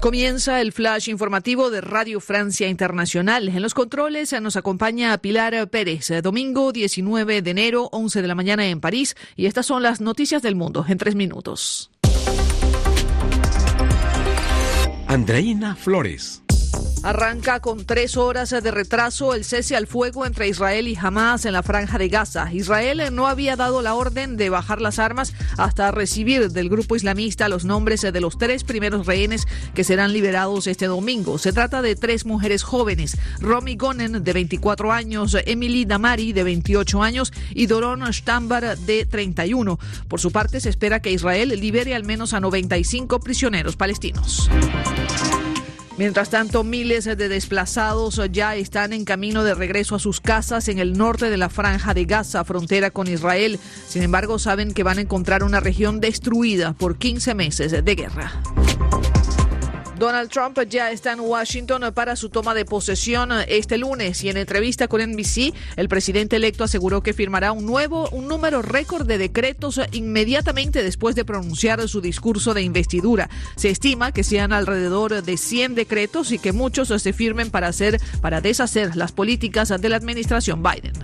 Comienza el flash informativo de Radio Francia Internacional. En los controles nos acompaña Pilar Pérez. Domingo 19 de enero, 11 de la mañana en París. Y estas son las noticias del mundo en 3 minutos. Andreina Flores. Arranca con 3 horas de retraso el cese al fuego entre Israel y Hamás en la Franja de Gaza. Israel no había dado la orden de bajar las armas hasta recibir del grupo islamista los nombres de los 3 primeros rehenes que serán liberados este domingo. Se trata de 3 mujeres jóvenes: Romy Gonen, de 24 años, Emily Damari, de 28 años, y Doron Stambar, de 31. Por su parte, se espera que Israel libere al menos a 95 prisioneros palestinos. Mientras tanto, miles de desplazados ya están en camino de regreso a sus casas en el norte de la Franja de Gaza, frontera con Israel. Sin embargo, saben que van a encontrar una región destruida por 15 meses de guerra. Donald Trump ya está en Washington para su toma de posesión este lunes, y en entrevista con NBC, el presidente electo aseguró que firmará un número récord de decretos inmediatamente después de pronunciar su discurso de investidura. Se estima que sean alrededor de 100 decretos y que muchos se firmen para deshacer las políticas de la administración Biden.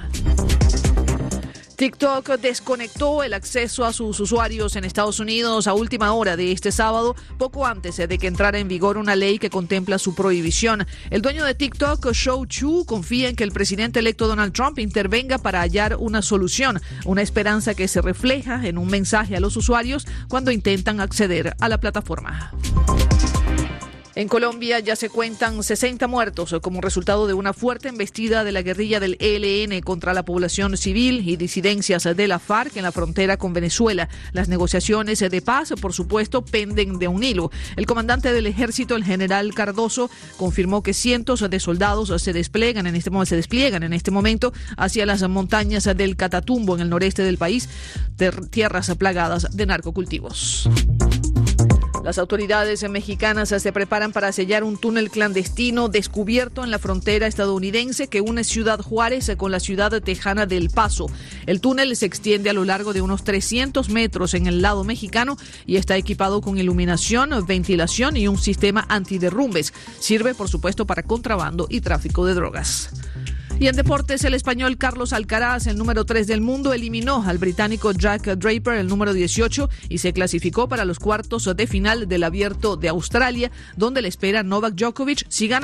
TikTok desconectó el acceso a sus usuarios en Estados Unidos a última hora de este sábado, poco antes de que entrara en vigor una ley que contempla su prohibición. El dueño de TikTok, Shou Chew, confía en que el presidente electo Donald Trump intervenga para hallar una solución, una esperanza que se refleja en un mensaje a los usuarios cuando intentan acceder a la plataforma. En Colombia ya se cuentan 60 muertos como resultado de una fuerte embestida de la guerrilla del ELN contra la población civil y disidencias de la FARC en la frontera con Venezuela. Las negociaciones de paz, por supuesto, penden de un hilo. El comandante del ejército, el general Cardoso, confirmó que cientos de soldados se despliegan en este momento hacia las montañas del Catatumbo, en el noreste del país, tierras plagadas de narcocultivos. Las autoridades mexicanas se preparan para sellar un túnel clandestino descubierto en la frontera estadounidense que une Ciudad Juárez con la ciudad tejana de El Paso. El túnel se extiende a lo largo de unos 300 metros en el lado mexicano y está equipado con iluminación, ventilación y un sistema antiderrumbes. Sirve, por supuesto, para contrabando y tráfico de drogas. Y en deportes, el español Carlos Alcaraz, el número 3 del mundo, eliminó al británico Jack Draper, el número 18, y se clasificó para los cuartos de final del Abierto de Australia, donde le espera Novak Djokovic si gana